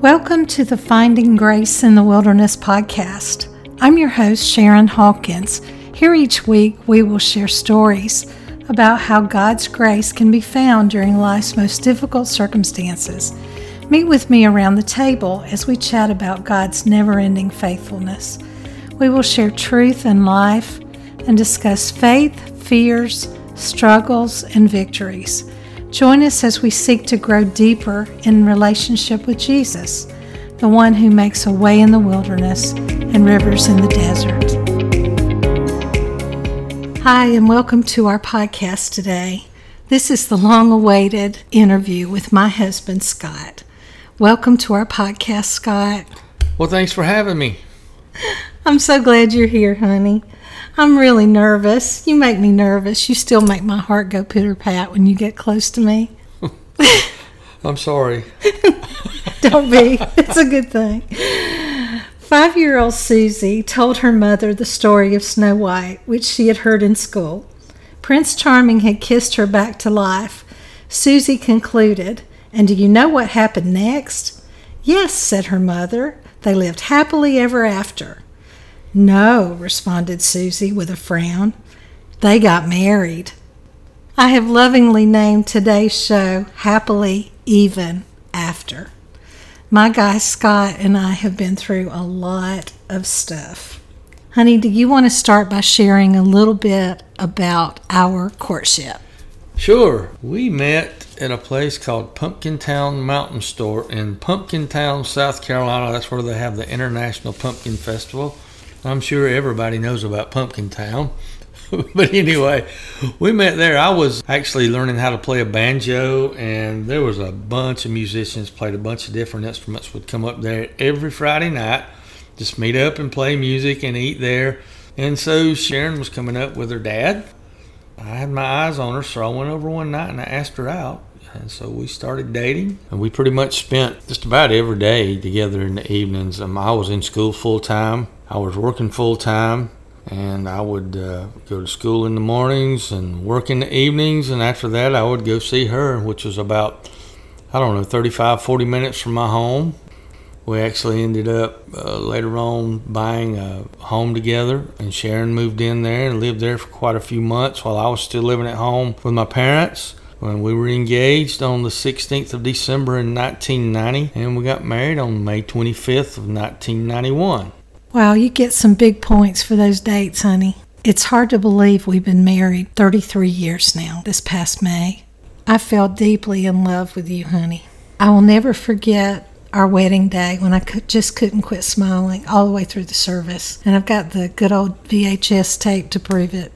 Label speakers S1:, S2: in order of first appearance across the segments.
S1: Welcome to the Finding Grace in the Wilderness podcast. I'm your host, Sharon Hawkins. Here each week, we will share stories about how God's grace can be found during life's most difficult circumstances. Meet with me around the table as we chat about God's never-ending faithfulness. We will share truth and life and discuss faith, fears, struggles, and victories. Join us as we seek to grow deeper in relationship with Jesus, the one who makes a way in the wilderness and rivers in the desert. Hi, and welcome to our podcast today. This is the long-awaited interview with my husband, Scott. Welcome to our podcast, Scott.
S2: Well, thanks for having me.
S1: I'm so glad you're here, honey. I'm really nervous. You make me nervous. You still make my heart go pitter-pat when you get close to me.
S2: I'm sorry.
S1: Don't be. It's a good thing. 5-year-old Susie told her mother the story of Snow White, which she had heard in school. Prince Charming had kissed her back to life. Susie concluded, "And do you know what happened next?" "Yes," said her mother. "They lived happily ever after." "No," responded Susie with a frown. "They got married." I have lovingly named today's show Happily Even After. My guy Scott and I have been through a lot of stuff. Honey, do you want to start by sharing a little bit about our courtship?
S2: Sure. We met at a place called Pumpkin Town Mountain Store in Pumpkin Town, South Carolina. That's where they have the International Pumpkin Festival. I'm sure everybody knows about Pumpkin Town. But anyway, we met there. I was actually learning how to play a banjo, and there was a bunch of musicians, played a bunch of different instruments, would come up there every Friday night, just meet up and play music and eat there. And so Sharon was coming up with her dad. I had my eyes on her, so I went over one night and I asked her out. And so we started dating, and we pretty much spent just about every day together in the evenings. I was in school full-time. I was working full-time, and I would go to school in the mornings and work in the evenings, and after that I would go see her, which was about, 35, 40 minutes from my home. We actually ended up later on buying a home together, and Sharon moved in there and lived there for quite a few months while I was still living at home with my parents. When we were engaged on the 16th of December in 1990, and we got married on May 25th of 1991.
S1: Wow, you get some big points for those dates, honey. It's hard to believe we've been married 33 years now, this past May. I fell deeply in love with you, honey. I will never forget our wedding day when I just couldn't quit smiling all the way through the service. And I've got the good old VHS tape to prove it.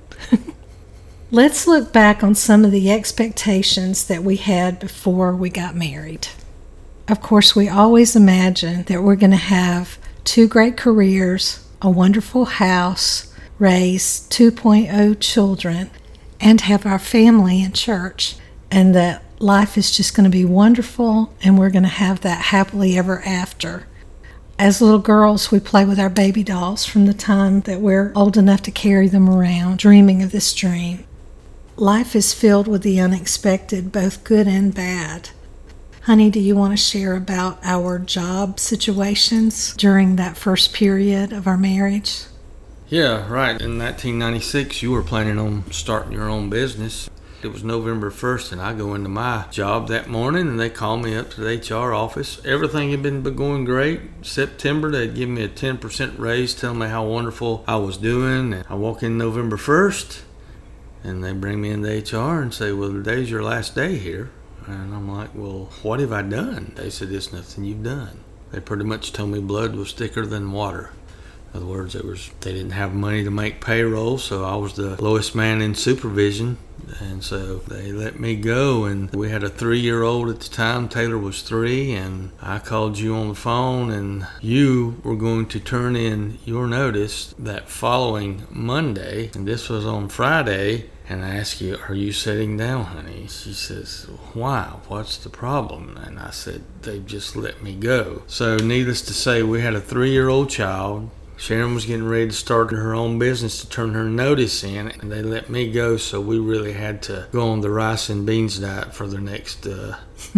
S1: Let's look back on some of the expectations that we had before we got married. Of course, we always imagined that we're going to have 2 great careers, a wonderful house, raise 2.0 children, and have our family in church, and that life is just going to be wonderful, and we're going to have that happily ever after. As little girls, we play with our baby dolls from the time that we're old enough to carry them around, dreaming of this dream. Life is filled with the unexpected, both good and bad. Honey, do you want to share about our job situations during that first period of our marriage?
S2: Yeah, right. In 1996, you were planning on starting your own business. It was November 1st, and I go into my job that morning, and they call me up to the HR office. Everything had been going great. September, they'd give me a 10% raise, telling me how wonderful I was doing. And I walk in November 1st, and they bring me into HR and say, "Well, today's your last day here." And I'm like, "Well, what have I done?" They said, "It's nothing you've done." They pretty much told me blood was thicker than water. In other words, they didn't have money to make payroll, so I was the lowest man in supervision. And so they let me go, and we had a 3-year-old at the time. Taylor was 3, and I called you on the phone, and you were going to turn in your notice that following Monday, and this was on Friday. And I asked you, "Are you sitting down, honey?" She says, "Why? What's the problem?" And I said, "They've just let me go." So needless to say, we had a 3-year-old child. Sharon was getting ready to start her own business to turn her notice in, and they let me go, so we really had to go on the rice and beans diet for the next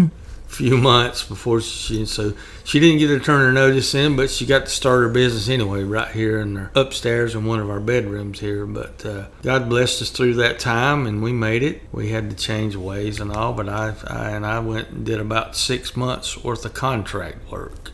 S2: few months before so she didn't get to turn her notice in, but she got to start her business anyway right here in the upstairs in one of our bedrooms here. But God blessed us through that time, and we made it. We had to change ways and all, but I went and did about 6 months worth of contract work.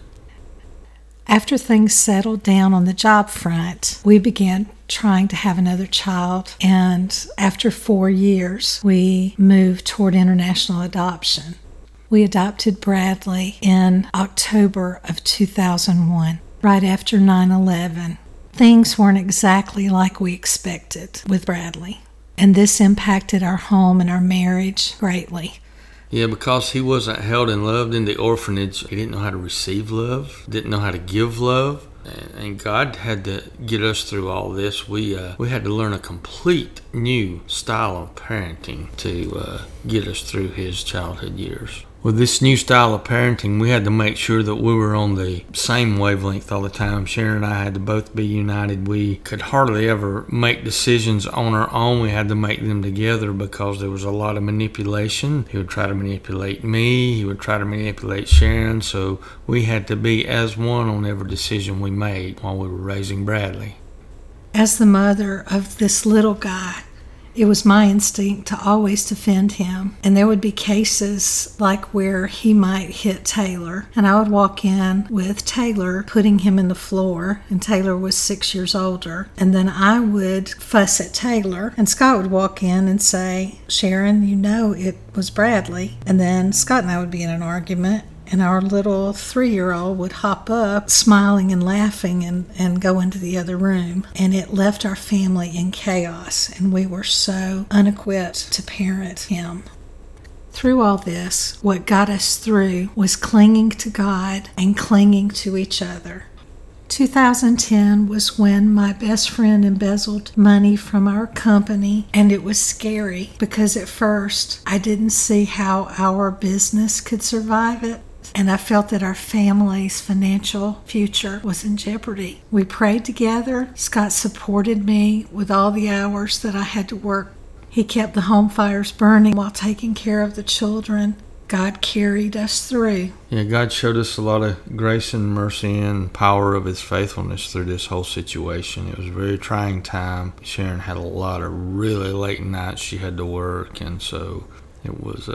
S1: After things settled down on the job front, we began trying to have another child, and after 4 years, we moved toward international adoption. We adopted Bradley in October of 2001, right after 9/11. Things weren't exactly like we expected with Bradley, and this impacted our home and our marriage greatly.
S2: Yeah, because he wasn't held and loved in the orphanage. He didn't know how to receive love, didn't know how to give love. And God had to get us through all this. We had to learn a complete new style of parenting to get us through his childhood years. With this new style of parenting, we had to make sure that we were on the same wavelength all the time. Sharon and I had to both be united. We could hardly ever make decisions on our own. We had to make them together because there was a lot of manipulation. He would try to manipulate me. He would try to manipulate Sharon. So we had to be as one on every decision we made while we were raising Bradley.
S1: As the mother of this little guy, it was my instinct to always defend him. And there would be cases like where he might hit Taylor, and I would walk in with Taylor putting him in the floor, and Taylor was 6 years older. And then I would fuss at Taylor, and Scott would walk in and say, "Sharon, you know it was Bradley." And then Scott and I would be in an argument, and our little 3-year-old would hop up, smiling and laughing, and go into the other room. And it left our family in chaos, and we were so unequipped to parent him. Through all this, what got us through was clinging to God and clinging to each other. 2010 was when my best friend embezzled money from our company, and it was scary because at first I didn't see how our business could survive it. And I felt that our family's financial future was in jeopardy. We prayed together. Scott supported me with all the hours that I had to work. He kept the home fires burning while taking care of the children. God carried us through.
S2: Yeah, God showed us a lot of grace and mercy and power of his faithfulness through this whole situation. It was a very trying time. Sharon had a lot of really late nights she had to work, and so it was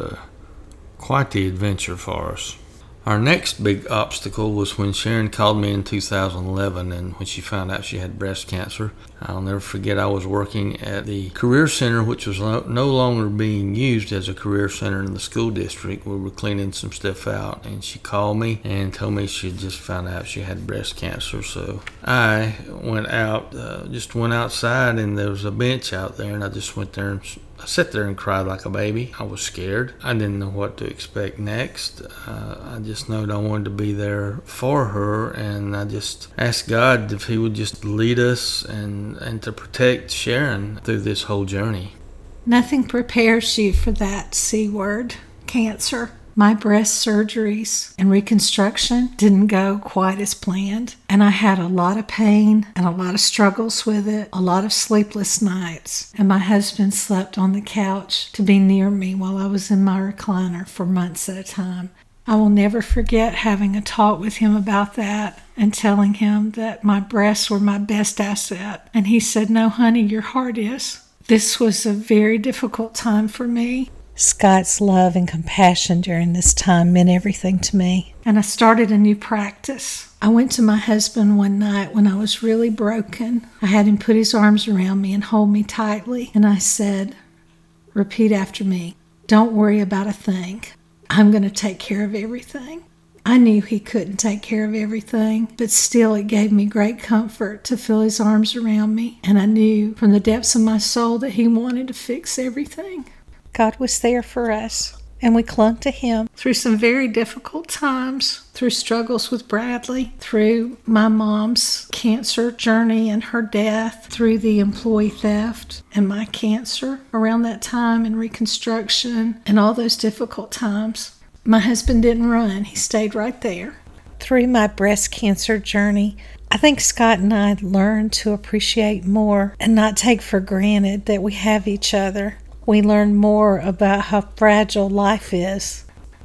S2: quite the adventure for us. Our next big obstacle was when Sharon called me in 2011, and when she found out she had breast cancer. I'll never forget, I was working at the career center, which was no longer being used as a career center in the school district. We were cleaning some stuff out, and she called me and told me she had just found out she had breast cancer. So I went out, just went outside, and there was a bench out there, and I just went there and I sat there and cried like a baby. I was scared. I didn't know what to expect next. I just know that I wanted to be there for her, and I just asked God if he would just lead us and to protect Sharon through this whole journey.
S1: Nothing prepares you for that C word, cancer. My breast surgeries and reconstruction didn't go quite as planned, and I had a lot of pain and a lot of struggles with it, a lot of sleepless nights, and my husband slept on the couch to be near me while I was in my recliner for months at a time. I will never forget having a talk with him about that and telling him that my breasts were my best asset, and he said, "No, honey, your heart is." This was a very difficult time for me. Scott's love and compassion during this time meant everything to me, and I started a new practice. I went to my husband one night when I was really broken. I had him put his arms around me and hold me tightly, and I said, "Repeat after me. Don't worry about a thing. I'm going to take care of everything." I knew he couldn't take care of everything, but still it gave me great comfort to feel his arms around me, and I knew from the depths of my soul that he wanted to fix everything. God was there for us, and we clung to him through some very difficult times, through struggles with Bradley, through my mom's cancer journey and her death, through the employee theft and my cancer around that time, and reconstruction and all those difficult times. My husband didn't run. He stayed right there. Through my breast cancer journey, I think Scott and I learned to appreciate more and not take for granted that we have each other. We learned more about how fragile life is.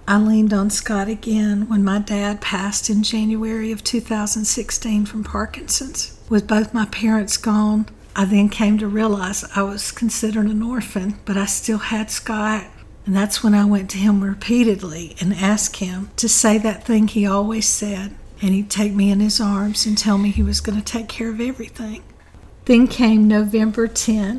S1: I leaned on Scott again when my dad passed in January of 2016 from Parkinson's. With both my parents gone, I then came to realize I was considered an orphan, but I still had Scott. And that's when I went to him repeatedly and asked him to say that thing he always said. And he'd take me in his arms and tell me he was going to take care of everything. Then came November 10,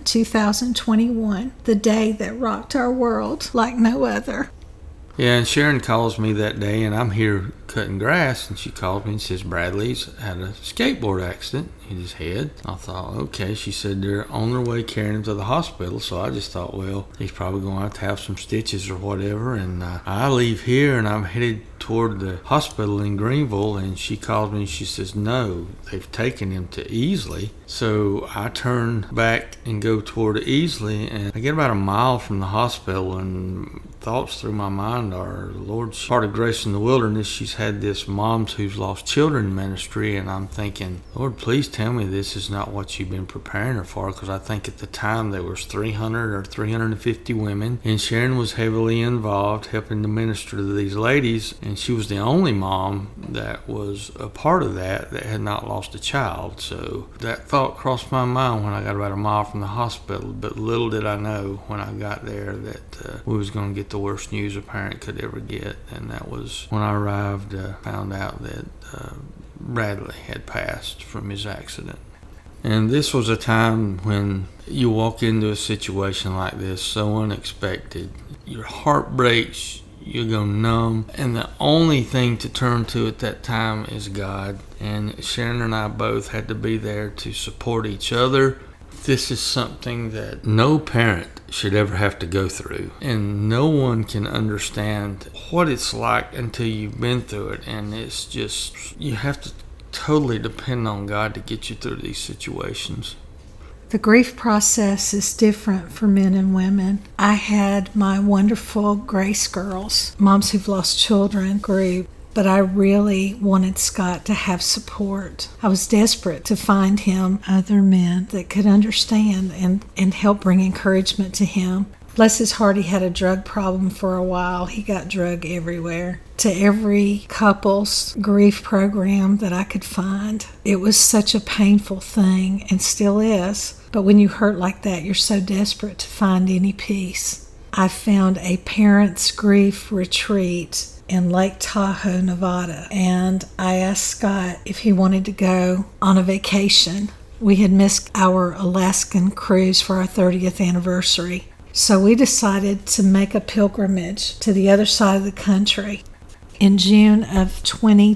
S1: 2021, the day that rocked our world like no other.
S2: Yeah, and Sharon calls me that day, and I'm here cutting grass, and she calls me and says Bradley's had a skateboard accident, hit his head. I thought, okay. She said they're on their way carrying him to the hospital, so I just thought, well, he's probably going to have some stitches or whatever. And I leave here, and I'm headed toward the hospital in Greenville, and she calls me and she says, no, they've taken him to Easley. So I turn back and go toward Easley, and I get about a mile from the hospital, and thoughts through my mind are, Lord, part of Grace in the Wilderness, she's had this Moms Who's Lost Children ministry, and I'm thinking, Lord, please tell me this is not what you've been preparing her for, because I think at the time there was 300 or 350 women, and Sharon was heavily involved helping to minister to these ladies, and she was the only mom that was a part of that had not lost a child. So that thought crossed my mind when I got about a mile from the hospital, but little did I know when I got there that we was going to get the worst news a parent could ever get, and that was when I arrived, found out that Bradley had passed from his accident. And this was a time when you walk into a situation like this, so unexpected. Your heart breaks, you go numb, and the only thing to turn to at that time is God. And Sharon and I both had to be there to support each other. This is something that no parent should ever have to go through, and no one can understand what it's like until you've been through it. And it's just, you have to totally depend on God to get you through these situations.
S1: The grief process is different for men and women. I had my wonderful Grace Girls, Moms Who've Lost Children group, but I really wanted Scott to have support. I was desperate to find him other men that could understand and help bring encouragement to him. Bless his heart, he had a drug problem for a while. He got drug everywhere. To every couple's grief program that I could find. It was such a painful thing, and still is. But when you hurt like that, you're so desperate to find any peace. I found a parents' grief retreat in Lake Tahoe, Nevada, and I asked Scott if he wanted to go on a vacation. We had missed our Alaskan cruise for our 30th anniversary. So we decided to make a pilgrimage to the other side of the country. In June of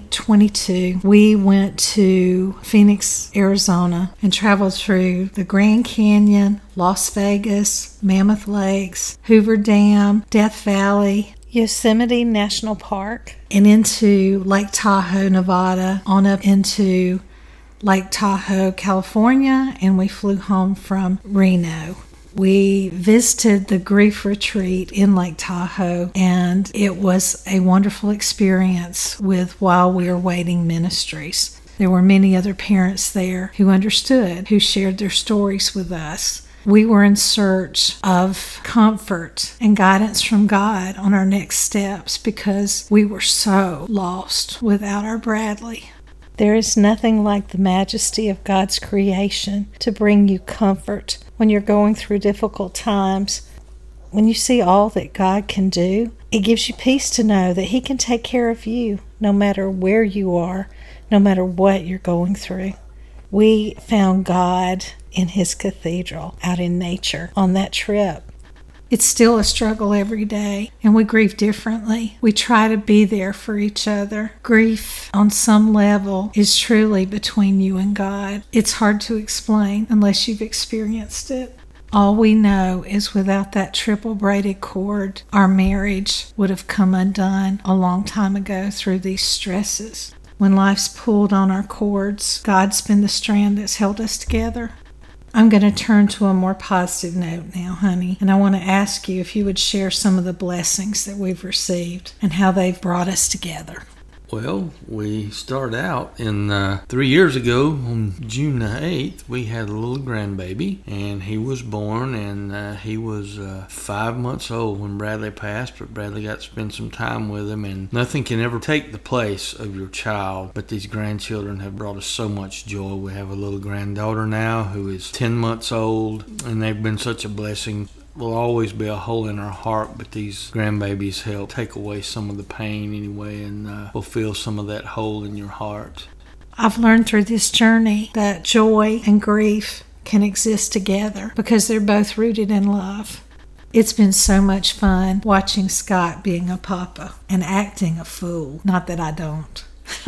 S1: 2022, we went to Phoenix, Arizona, and traveled through the Grand Canyon, Las Vegas, Mammoth Lakes, Hoover Dam, Death Valley, Yosemite National Park, and into Lake Tahoe, Nevada, on up into Lake Tahoe, California, and we flew home from Reno. We visited the grief retreat in Lake Tahoe, and it was a wonderful experience with While We Are Waiting Ministries. There were many other parents there who understood, who shared their stories with us. We were in search of comfort and guidance from God on our next steps because we were so lost without our Bradley. There is nothing like the majesty of God's creation to bring you comfort when you're going through difficult times. When you see all that God can do, it gives you peace to know that He can take care of you no matter where you are, no matter what you're going through. We found God in His cathedral out in nature on that trip. It's still a struggle every day, and we grieve differently. We try to be there for each other. Grief, on some level, is truly between you and God. It's hard to explain unless you've experienced it. All we know is without that triple braided cord, our marriage would have come undone a long time ago through these stresses. When life's pulled on our cords, God's been the strand that's held us together. I'm going to turn to a more positive note now, honey, and I want to ask you if you would share some of the blessings that we've received and how they've brought us together.
S2: Well, we started out in 3 years ago on June the 8th. We had a little grandbaby, and he was born, and he was 5 months old when Bradley passed, but Bradley got to spend some time with him, and nothing can ever take the place of your child, but these grandchildren have brought us so much joy. We have a little granddaughter now who is 10 months old, and they've been such a blessing. Will always be a hole in our heart, but these grandbabies help take away some of the pain anyway and fulfill some of that hole in your heart.
S1: I've learned through this journey that joy and grief can exist together because they're both rooted in love. It's been so much fun watching Scott being a papa and acting a fool. Not that I don't.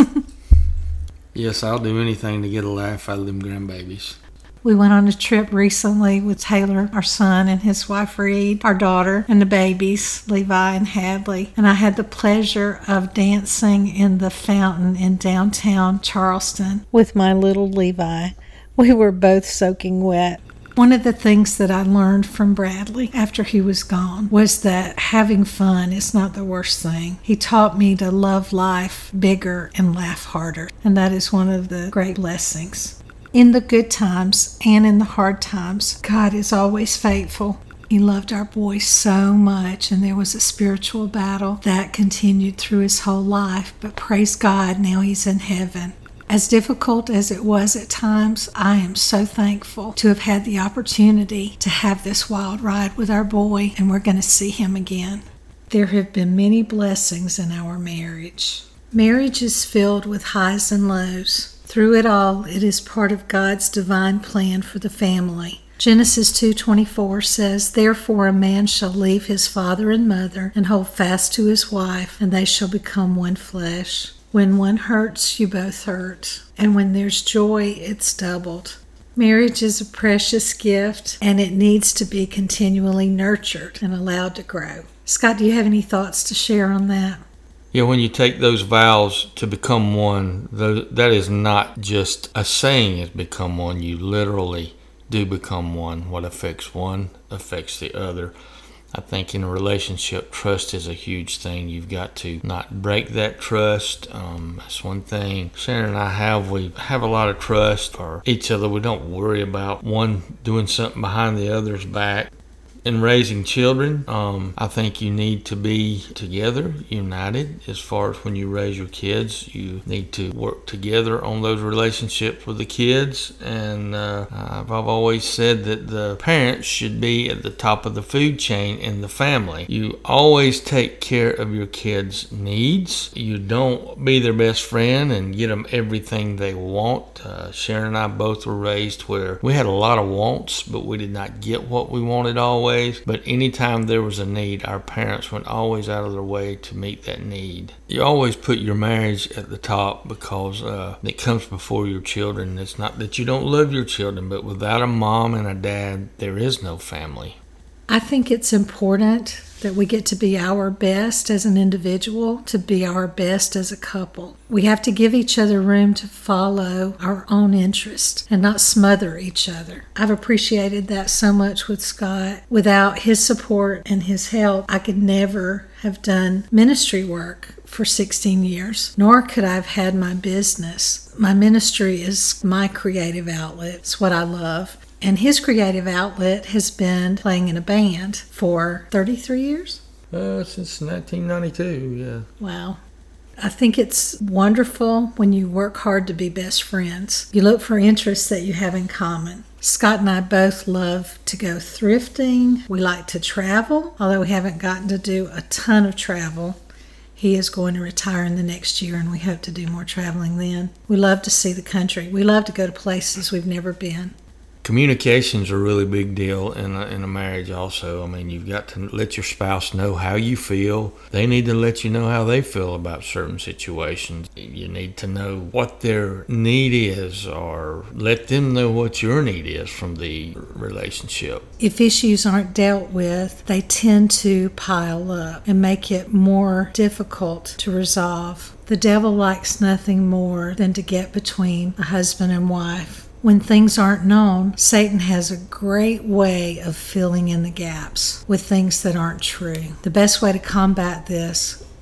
S2: Yes, I'll do anything to get a laugh out of them grandbabies.
S1: We went on a trip recently with Taylor, our son, and his wife Reed, our daughter, and the babies, Levi and Hadley. And I had the pleasure of dancing in the fountain in downtown Charleston with my little Levi. We were both soaking wet. One of the things that I learned from Bradley after he was gone was that having fun is not the worst thing. He taught me to love life bigger and laugh harder. And that is one of the great blessings. In the good times and in the hard times, God is always faithful. He loved our boy so much, and there was a spiritual battle that continued through his whole life. But praise God, now he's in heaven. As difficult as it was at times, I am so thankful to have had the opportunity to have this wild ride with our boy, and we're going to see him again. There have been many blessings in our marriage. Marriage is filled with highs and lows. Through it all, it is part of God's divine plan for the family. Genesis 2:24 says, "Therefore a man shall leave his father and mother and hold fast to his wife, and they shall become one flesh." When one hurts, you both hurt. And when there's joy, it's doubled. Marriage is a precious gift, and it needs to be continually nurtured and allowed to grow. Scott, do you have any thoughts to share on that?
S2: Yeah, when you take those vows to become one, that is not just a saying is become one. You literally do become one. What affects one affects the other. I think in a relationship, trust is a huge thing. You've got to not break that trust. That's one thing Sharon and I have. We have a lot of trust for each other. We don't worry about one doing something behind the other's back. In raising children, I think you need to be together, united. As far as when you raise your kids, you need to work together on those relationships with the kids. And I've always said that the parents should be at the top of the food chain in the family. You always take care of your kids' needs. You don't be their best friend and get them everything they want. Sharon and I both were raised where we had a lot of wants, but we did not get what we wanted always. But anytime there was a need, our parents went always out of their way to meet that need. You always put your marriage at the top because it comes before your children. It's not that you don't love your children, but without a mom and a dad, there is no family.
S1: I think it's important that we get to be our best as an individual, to be our best as a couple. We have to give each other room to follow our own interests and not smother each other. I've appreciated that so much with Scott. Without his support and his help, I could never have done ministry work for 16 years, nor could I have had my business. My ministry is my creative outlet. It's what I love. And his creative outlet has been playing in a band for 33 years?
S2: Since 1992, yeah.
S1: Wow. I think it's wonderful when you work hard to be best friends. You look for interests that you have in common. Scott and I both love to go thrifting. We like to travel, although we haven't gotten to do a ton of travel. He is going to retire in the next year, and we hope to do more traveling then. We love to see the country. We love to go to places we've never been.
S2: Communication's a really big deal in a marriage also. I mean, you've got to let your spouse know how you feel. They need to let you know how they feel about certain situations. You need to know what their need is, or let them know what your need is from the relationship.
S1: If issues aren't dealt with, they tend to pile up and make it more difficult to resolve. The devil likes nothing more than to get between a husband and wife. When things aren't known, Satan has a great way of filling in the gaps with things that aren't true. The best way to combat this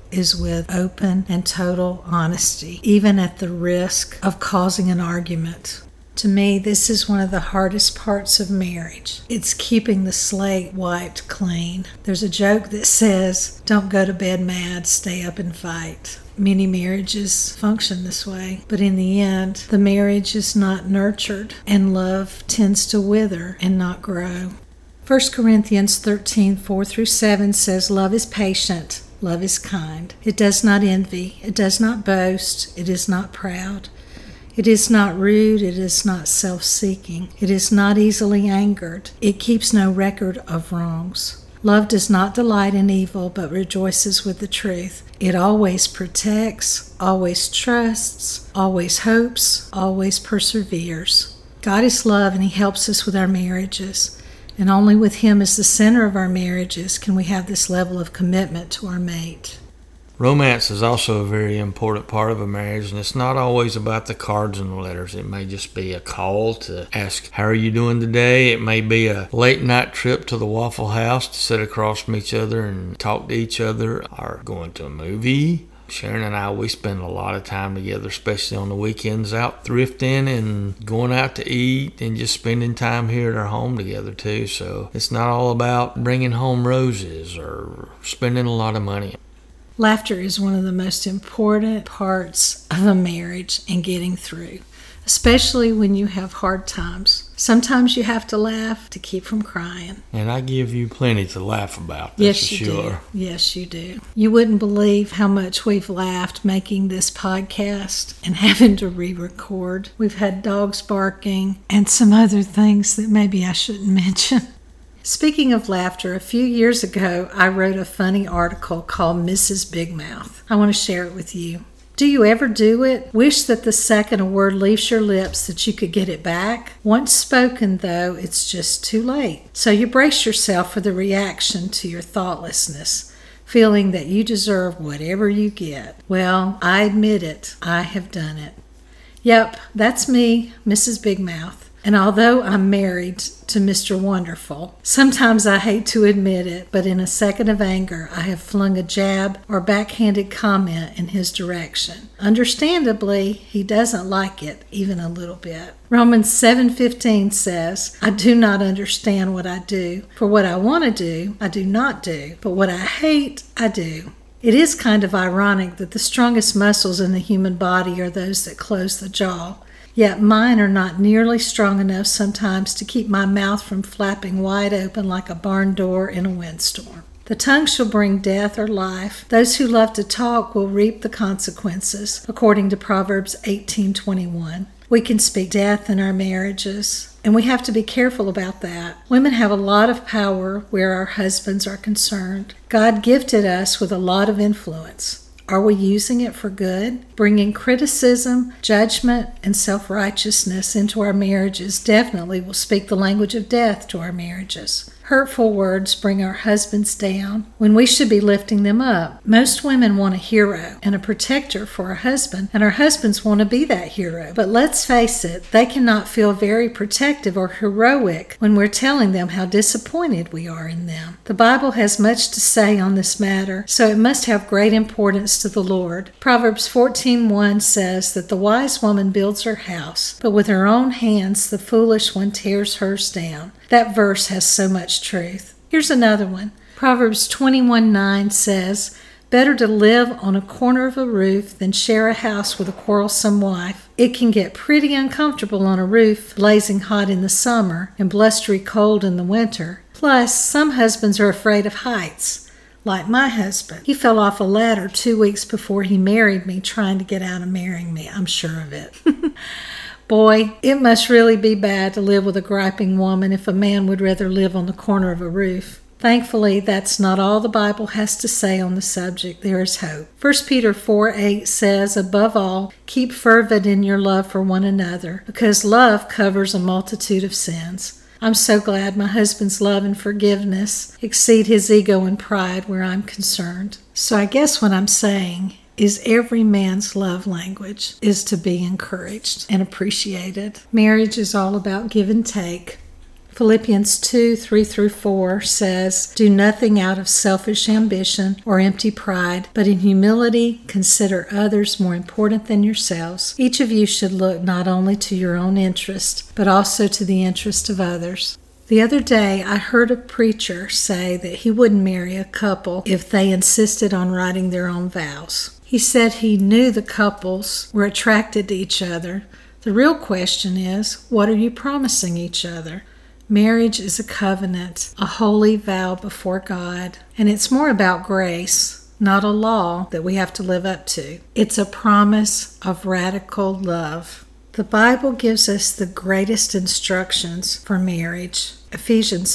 S1: is with open and total honesty, even at the risk of causing an argument. To me, this is one of the hardest parts of marriage. It's keeping the slate wiped clean. There's a joke that says, "Don't go to bed mad, stay up and fight." Many marriages function this way, but in the end, the marriage is not nurtured, and love tends to wither and not grow. 1 Corinthians 13:4-7 says, "Love is patient, love is kind. It does not envy, it does not boast, it is not proud. It is not rude, it is not self-seeking. It is not easily angered. It keeps no record of wrongs. Love does not delight in evil, but rejoices with the truth. It always protects, always trusts, always hopes, always perseveres." God is love, and He helps us with our marriages. And only with Him as the center of our marriages can we have this level of commitment to our mate.
S2: Romance is also a very important part of a marriage, and it's not always about the cards and the letters. It may just be a call to ask, "How are you doing today?" It may be a late night trip to the Waffle House to sit across from each other and talk to each other, or going to a movie. Sharon and I, we spend a lot of time together, especially on the weekends, out thrifting and going out to eat and just spending time here at our home together too. So it's not all about bringing home roses or spending a lot of money.
S1: Laughter is one of the most important parts of a marriage and getting through, especially when you have hard times. Sometimes you have to laugh to keep from crying.
S2: And I give you plenty to laugh about, that's for sure.
S1: Yes, you do. You wouldn't believe how much we've laughed making this podcast and having to re-record. We've had dogs barking and some other things that maybe I shouldn't mention. Speaking of laughter, a few years ago, I wrote a funny article called Mrs. Big Mouth. I want to share it with you. Do you ever do it? Wish that the second a word leaves your lips that you could get it back? Once spoken, though, it's just too late. So you brace yourself for the reaction to your thoughtlessness, feeling that you deserve whatever you get. Well, I admit it. I have done it. Yep, that's me, Mrs. Big Mouth. And although I'm married to Mr. Wonderful, sometimes I hate to admit it, but in a second of anger, I have flung a jab or backhanded comment in his direction. Understandably, he doesn't like it even a little bit. Romans 7:15 says, "I do not understand what I do, for what I want to do, I do not do, but what I hate, I do." It is kind of ironic that the strongest muscles in the human body are those that close the jaw. Yet mine are not nearly strong enough sometimes to keep my mouth from flapping wide open like a barn door in a windstorm. The tongue shall bring death or life. Those who love to talk will reap the consequences, according to Proverbs 18:21. We can speak death in our marriages, and we have to be careful about that. Women have a lot of power where our husbands are concerned. God gifted us with a lot of influence. Are we using it for good? Bringing criticism, judgment, and self-righteousness into our marriages definitely will speak the language of death to our marriages. Hurtful words bring our husbands down when we should be lifting them up. Most women want a hero and a protector for a husband, and our husbands want to be that hero. But let's face it, they cannot feel very protective or heroic when we're telling them how disappointed we are in them. The Bible has much to say on this matter, so it must have great importance to the Lord. Proverbs 14:1 says that the wise woman builds her house, but with her own hands the foolish one tears hers down. That verse has so much truth. Here's another one. Proverbs 21:9 says, "Better to live on a corner of a roof than share a house with a quarrelsome wife." It can get pretty uncomfortable on a roof, blazing hot in the summer and blustery cold in the winter. Plus, some husbands are afraid of heights. Like my husband. He fell off a ladder 2 weeks before he married me, trying to get out of marrying me. I'm sure of it. Boy, it must really be bad to live with a griping woman if a man would rather live on the corner of a roof. Thankfully, that's not all the Bible has to say on the subject. There is hope. 1 Peter 4:8 says, "Above all, keep fervent in your love for one another, because love covers a multitude of sins." I'm so glad my husband's love and forgiveness exceed his ego and pride where I'm concerned. So I guess what I'm saying is every man's love language is to be encouraged and appreciated. Marriage is all about give and take. Philippians 2:3-4 says, "Do nothing out of selfish ambition or empty pride, but in humility consider others more important than yourselves. Each of you should look not only to your own interest, but also to the interest of others." The other day, I heard a preacher say that he wouldn't marry a couple if they insisted on writing their own vows. He said he knew the couples were attracted to each other. The real question is, what are you promising each other? Marriage is a covenant, a holy vow before God, and it's more about grace, not a law that we have to live up to. It's a promise of radical love. The Bible gives us the greatest instructions for marriage. Ephesians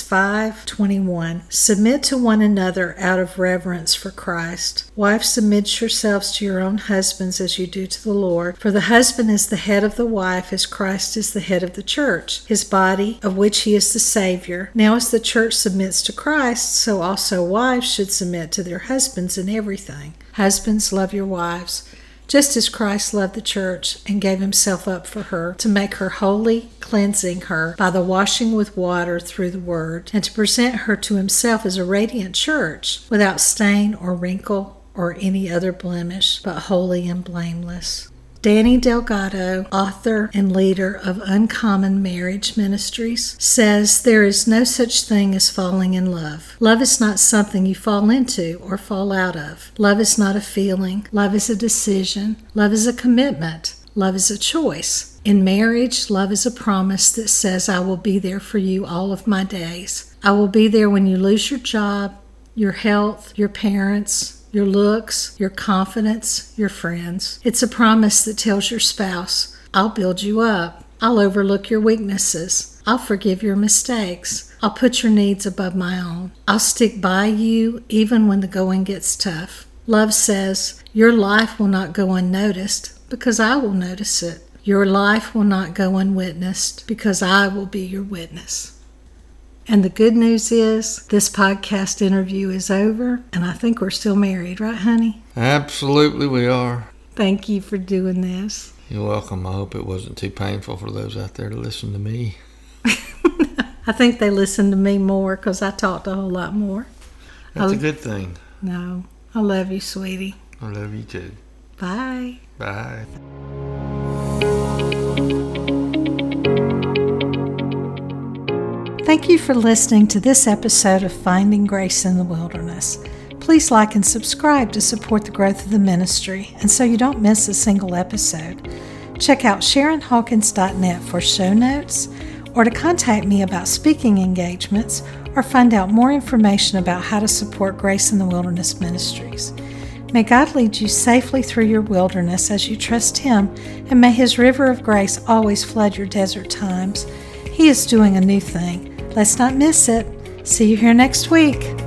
S1: 5:21. Submit to one another out of reverence for Christ. Wives, submit yourselves to your own husbands as you do to the Lord. For the husband is the head of the wife, as Christ is the head of the church, his body, of which he is the Savior. Now as the church submits to Christ, so also wives should submit to their husbands in everything. Husbands, love your wives, just as Christ loved the church and gave himself up for her, to make her holy, cleansing her by the washing with water through the word, and to present her to himself as a radiant church, without stain or wrinkle or any other blemish, but holy and blameless. Danny Delgado, author and leader of Uncommon Marriage Ministries, says there is no such thing as falling in love. Love is not something you fall into or fall out of. Love is not a feeling. Love is a decision. Love is a commitment. Love is a choice. In marriage, love is a promise that says, I will be there for you all of my days. I will be there when you lose your job, your health, your parents, your looks, your confidence, your friends. It's a promise that tells your spouse, I'll build you up. I'll overlook your weaknesses. I'll forgive your mistakes. I'll put your needs above my own. I'll stick by you even when the going gets tough. Love says, your life will not go unnoticed because I will notice it. Your life will not go unwitnessed because I will be your witness. And the good news is, this podcast interview is over, and I think we're still married, right, honey?
S2: Absolutely we are.
S1: Thank you for doing this.
S2: You're welcome. I hope it wasn't too painful for those out there to listen to me.
S1: I think they listen to me more because I talked a whole lot more.
S2: That's a good thing.
S1: No, I love you, sweetie.
S2: I love you too.
S1: Bye.
S2: Bye.
S1: Thank you for listening to this episode of Finding Grace in the Wilderness. Please like and subscribe to support the growth of the ministry and so you don't miss a single episode. Check out SharonHawkins.net for show notes or to contact me about speaking engagements or find out more information about how to support Grace in the Wilderness Ministries. May God lead you safely through your wilderness as you trust Him, and may His river of grace always flood your desert times. He is doing a new thing. Let's not miss it. See you here next week.